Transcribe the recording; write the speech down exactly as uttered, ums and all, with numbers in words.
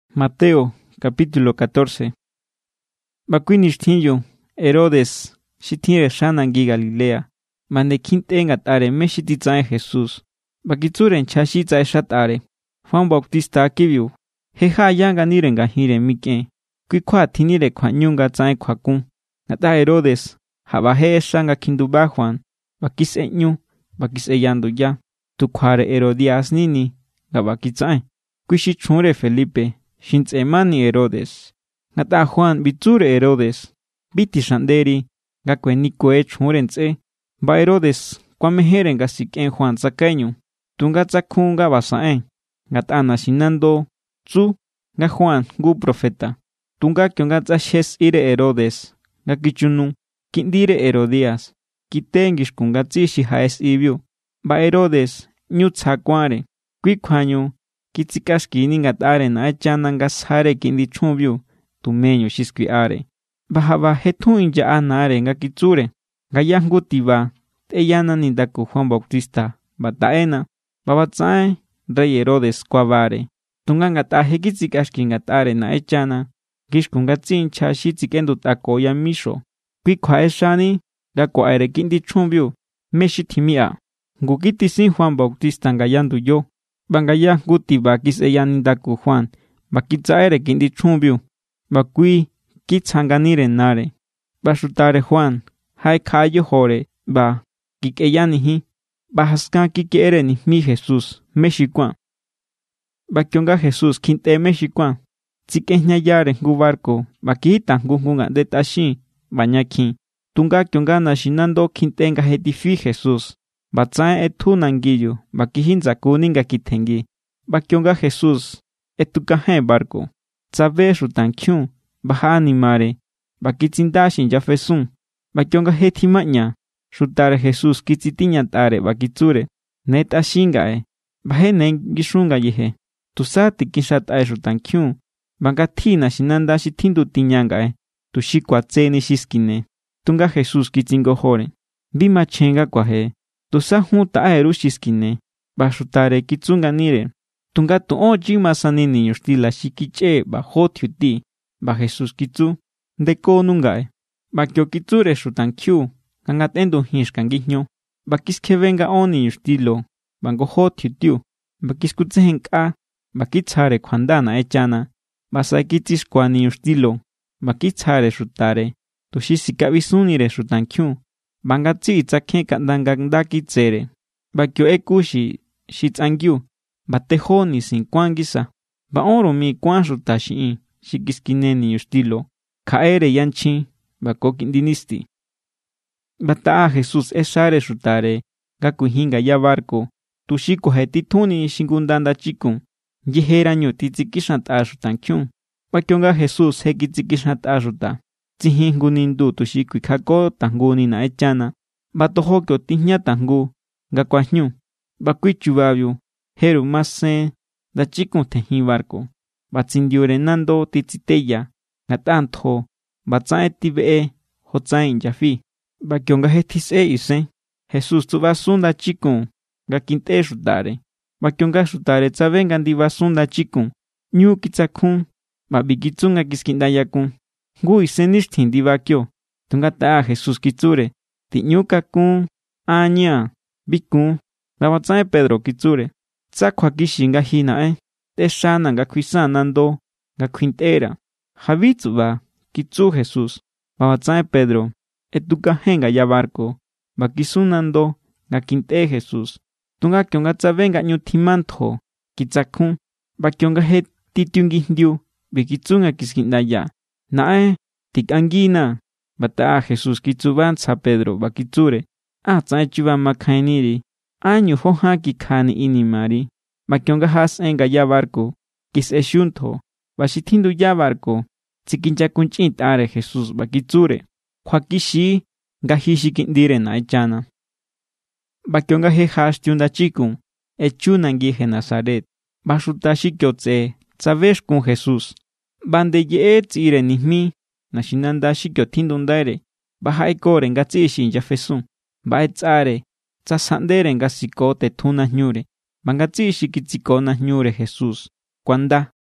Mateo, capítulo catorce. Bakuinishtinyo, Herodes, shitire shanangi Galilea, mande kintengat are meshititzae Jesús. Bakitsuren chashitzae shatare. Juan Bautista akibiu. Heja yanga nirenga hire mike. Kuikwa tinire kwa nyunga tzae kwa kun. Nata Herodes, habahe shanga kinduba Juan. Bakis enyu, bakis eyando ya. Tukware Herodias nini, gabakitzae. Kuishi chunre Felipe. Shintzemani Herodes. Nata Juan bitsure Herodes. Biti shanderi. Gakweni kwe chunrense. Ba Herodes. Kwa meheren gasiken Juan zakainyu. Tunga tzakunga basaen. Gata nashinando. Tzu. Ga Juan gu profeta. Tunga kyonga tzashes ire Herodes. Gakichunu. Kindire Herodias. Kitengish kunga tsishi haes ibiu. Ba Herodes. Nyu tzakware. Kwikwanyu. Kitsikashkini ngatare na echananga sare kindi chumbiu. Tumeño shiskwi are. Bahaba hetun inja anare nga kitsure. Gayangu tiba. Teyana nindaku Juan Bautista. Bataena. Babatsae. Rey Herodes kwabare. Tunga ngataje kitsikashki ngatare na echana. Gishkungatsin chashitsikendo tako ya misho. Kwikwa eshani. Gako aire kindi chumbiu. Meshitimia. Ngukitisin Juan Bautista ngayandu yo. Bangaya guti bakis eyanindaku Juan. Bakitzaere kindi chumbiu. Bakui kitsanganire nare. Bashutare Juan. Hai kayo hore. Ba kikeyanihi. Bahaskan kikere ni mi Jesús. Mexikuan. Bakionga Jesús kinte mexikuan. Tsikehnya yare ngu barco. Bakita ngungunga de tashi. Bañaki. Tunga kionga nashinando kintenga hetifi Jesús. Batzae etu nangiyu, bakihinza kuninga kitengi. Bakionga Jesús, etukahe barco. Tsabe rutan kyun, baha animare. Bakitzindashin yafesun. Bakionga hetimaña. Shutare Jesús kitsitiña tare bakitsure. Neta shingae. Bahe nengishunga yehe. Tusati kishat rutan kyun. Bangatina shinandashi tindu tiñangae. Tushikwa tseni shiskine. Tunga Jesús kitzingo hore. Bima chenga kwahe. Tusa junta aeru shiskine. Bashutare kitsunganire. Tunga tu oji masanini yustila shikiche ba hotyuti. Ba Jesús kitsu. Ndeko nungae. Ba kyo kitsure shutan kyu. Kangat endo hinshkangihnyo. Ba kiskevenga oni yustilo. Bango hotyutiu. Ba kiskutsehenka. Ba kitsare kwandana echana. Ba sakitis kwani yustilo. Ba kitsare shutare. Tushishikabisunire shutan kyu. Bangatsi itzake kandangandaki tsere. Bakyo ekushi shitsangyu. Batejoni sin kwangisa. Ba oro mi kwanshuta shiin. Shikiskineni yustilo. Kaere yanchi. Bakokindinisti. Bataa Jesús esare shutare. Gakuhinga ya barco. Tushiko hetituni shingundanda chikun. Yiheraño titsikishat ashutankyun. Bakyonga Jesús hekitsikishat ashuta. Tsihingu nindu tushikwi kako tanguni na echana. Batohokyo tihnya tangu. Gakwahñu. Bakui chubabyu. Heru mase. Da chikun tehin barco. Batsindiure nando titsiteya. Gatanto. Batsae tibee. Hotsae injafi. Bakyonga hetise ise. Jesús tubasunda chikun. Gakinte shutare. Bakyonga shutare tsavengan divasunda chikun. Nyu kitsakun. Babikitsunga kiskindayakun. Gui senishtin divakyo. Tungata Jesús kitsure. Tiñuka kun. Aña. Bikun. Labatsae Pedro kitsure. Tsakwa kishinga hinae. Teshana nga kwisanando. Nga kwintera. Javitsuba. Kitsu Jesús. Labatsae Pedro. Etuka henga ya barco. Bakisunando. Nga kinte Jesús. Tunga kyonga tsavenga nyutimanto. Kitsakun. Bakyonga he titiungindiu. Bikitsunga kiskindaya. Nae, tikangina. Bata Jesús kitsuban sa Pedro bakitsure. Ah, tsae chuba makainiri. Año hoja kikani inimari. Bakyonga has enga ya barco. Kis eshunto. Bashitindu ya barco. Tsikincha kunchit are Jesús bakitsure. Kwakishi, gahishi kindire na echana. Bakyonga he has tiunda chikun. Echunangi he Nazaret. Bashutashi kyotse. Tsavesh kun Jesús. Bande ye tsire nihmi. Nashinanda shikyo tindundaire. Baha ekore nga tsishin jafesun. Ba etsare. Tsasandere nga sikote tuna nyure. Banga tsishi kitsiko na nyure Jesús. Kwanda.